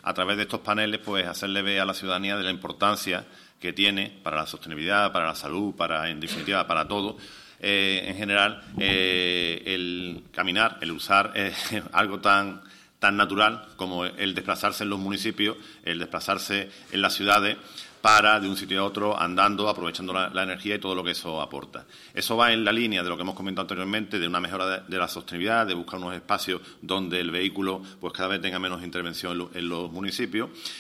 a través de estos paneles, pues hacerle ver a la ciudadanía de la importancia que tiene para la sostenibilidad, para la salud, en definitiva, para todo, en general, el caminar, el usar algo tan natural como el desplazarse en los municipios, el desplazarse en las ciudades para de un sitio a otro andando, aprovechando la energía y todo lo que eso aporta. Eso va en la línea de lo que hemos comentado anteriormente, de una mejora de la sostenibilidad, de buscar unos espacios donde el vehículo pues cada vez tenga menos intervención en los municipios.